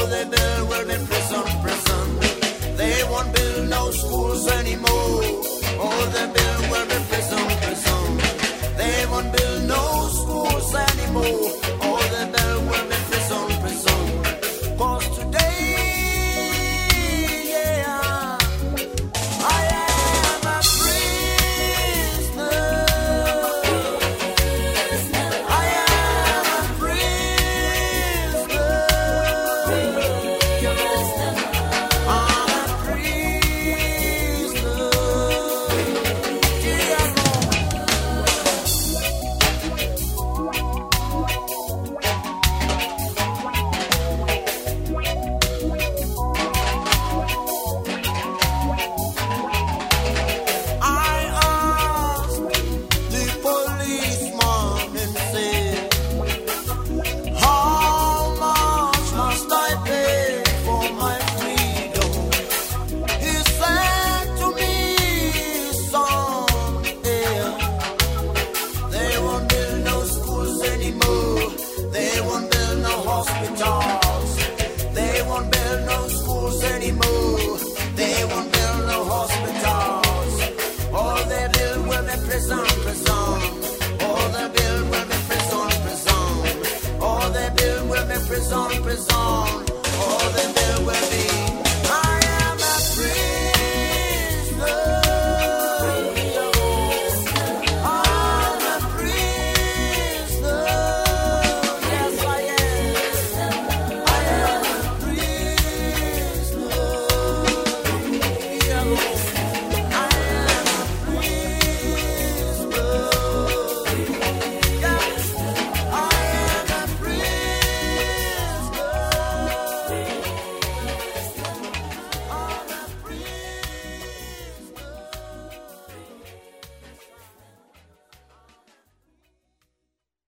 they build will be prison, prison. They won't build no schools anymore. All they build will be prison, prison. They won't build no schools anymore. All they build will be prison, prison. 'Cause today, yeah, I am a prisoner. I am a prisoner. I'm a prisoner. Yeah, I asked the policeman and said, how much must I pay for my freedom? He said to me, son, yeah, they won't build no schools anymore. They won't build no hospitals. They won't build no schools anymore. They won't build no hospitals. All they build will be prison, prison. All they build will be prison, prison. All they build will be prison, prison.